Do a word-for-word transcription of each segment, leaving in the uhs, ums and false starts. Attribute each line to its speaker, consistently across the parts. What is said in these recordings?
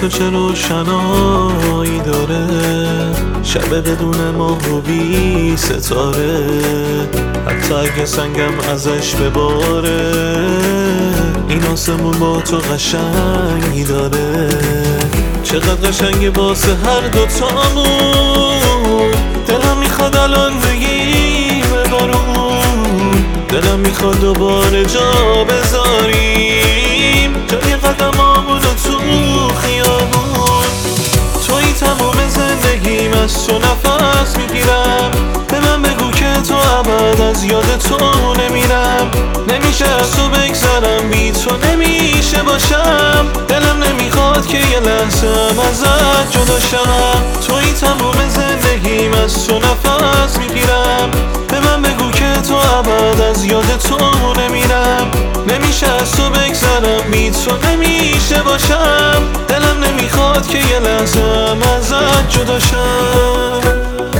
Speaker 1: تو چه روشنایی داره، شب بدون ماه و بی ستاره، حتی اگه سنگم ازش بباره، این آسمون با تو قشنگی داره. چقدر قشنگه واسه هر دوتامون، دلم میخواد الان بگیم بارون، دلم میخواد دوباره جا بذاریم جای قدمامونو تو خیابون. توی تموم زندگیم، از تو نفس میگیرم، به من بگو که تو ابد از یاد تو نمیرم. نمیشه از تو بگذرم، بی تو نمیشه باشم، دلم نمیخواد که یه لحظه ازت جدا شم. توی تموم زندگیم، از تو نفس میگیرم، به من بگو که تو ابد از یاد تو نمیرم. نمیشه از تو بگذرم، بی تو نمیشه باشم، دلم نمیخواد که یه لحظه ازت جدا شم.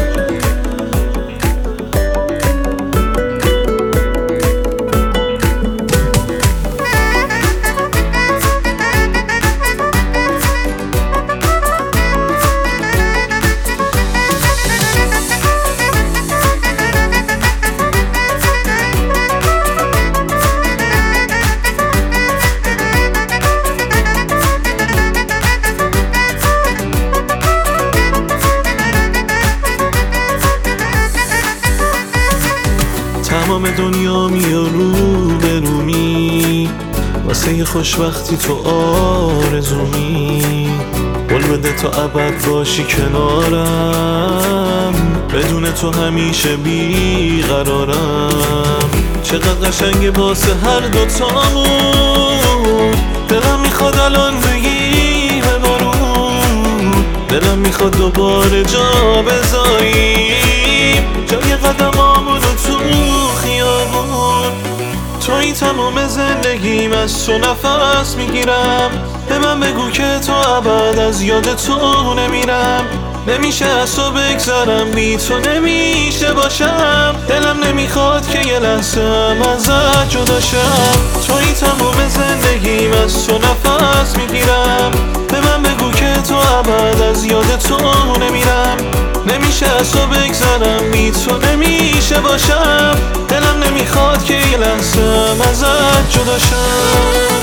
Speaker 1: تمام دنیا میارو برومی، واسه یه خوشبختی تو آرزومی. قول بده تا ابد باشی کنارم، بدون تو همیشه بیقرارم. چقدر قشنگه واسه هر دوتامون، دلم میخواد الان بگی ببارون، دلم میخواد دوباره جا بذاریم جای قدمامونو تو خیابون. توی تمام زندگیم، از تو نفس میگیرم، به من بگو که تو ابد از یاد تو نمیرم. نمیشه از تو بگذرم، بی تو نمیشه باشم، دلم نمیخواد که یه لحظه ازت جدا شم. توی تمام زندگیم، از تو نفس میگیرم، به من بگو که تو ابد از یاد تو نمیرم. نمیشه از تو بگذرم، بی تو نمیشه باشم، دلم نمیخواد که یه لحظه ازت جدا شم.